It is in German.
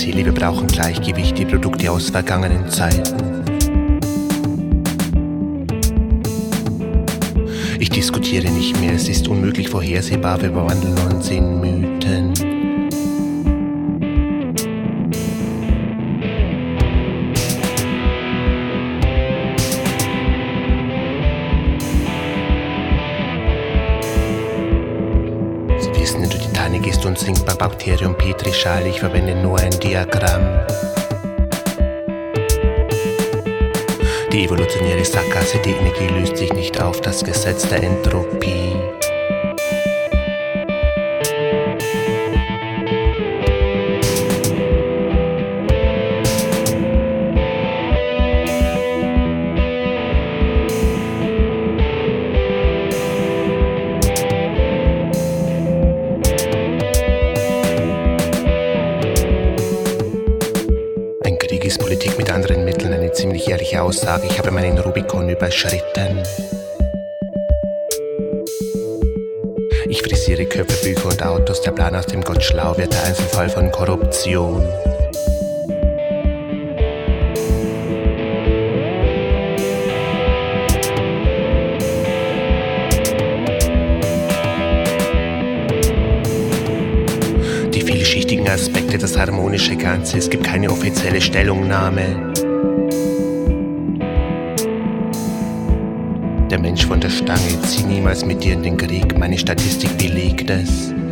Seele, wir brauchen Gleichgewicht, die Produkte aus vergangenen Zeiten. Ich diskutiere nicht mehr, es ist unmöglich vorhersehbar, wir verwandeln uns in Mythen. Sie wissen, in der Titanic ist unsinkbar, Bakterium, Petrischale, ich verwende nur ein Diagramm. Die evolutionäre Sackgasse, die Energie löst sich nicht auf, das Gesetz der Entropie. Kriegspolitik mit anderen Mitteln, eine ziemlich ehrliche Aussage. Ich habe meinen Rubikon überschritten. Ich frisiere Köpfe, Bücher und Autos. Der Plan, aus dem Gott schlau wird, der Einzelfall von Korruption. Die vielschichtigen Aspekte, das harmonische Ganze, es gibt keine offizielle Stellungnahme. Der Mensch von der Stange, zieh niemals mit dir in den Krieg, meine Statistik belegt es.